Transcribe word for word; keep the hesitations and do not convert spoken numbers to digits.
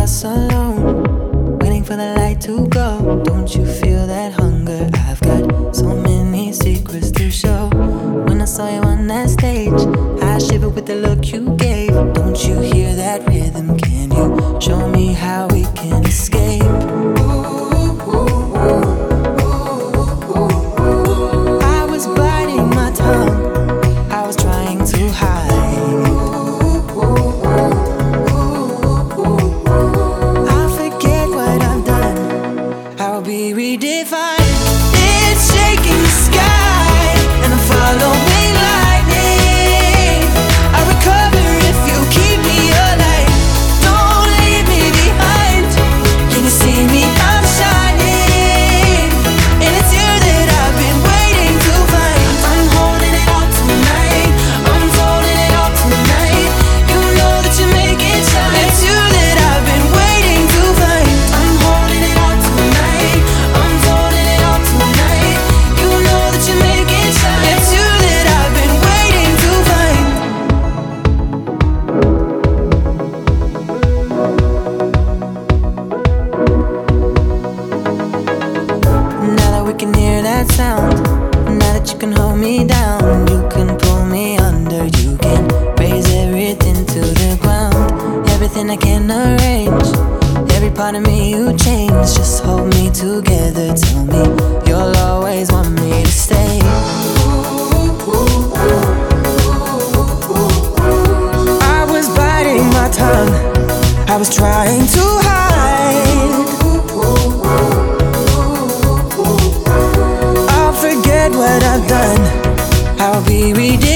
us alone, waiting for the light to go. Don't you feel that hunger? I've got so many secrets to show. When I saw you on that stage, I shivered with the look you gave. Don't you hear that rhythm? Can you show me how we can escape? I was biting my tongue, I was trying to hide. I'll forget what I've done, I'll be redefined. It's shaking the sky, and I'm following lightning. I recover if you keep me alive. Don't leave me behind. Can you see me? I'm shining, and it's you that I've been waiting to find. I'm holding it all tonight, I'm holding it all tonight. You know that you make it shine. It's you that I've been waiting to find. I'm holding it all tonight, I'm holding it all tonight. You know that you make it shine. It's you that I've been waiting to find. Now that we can hear that sound, now that you can hold me down, you can pull me under, you can raise everything to the ground. Everything I can arrange, every part of me you change. Just hold me together, tell me you'll always want me to stay. I was biting my tongue, I was trying to hide. I'll forget what I've done, I'll be redeemed.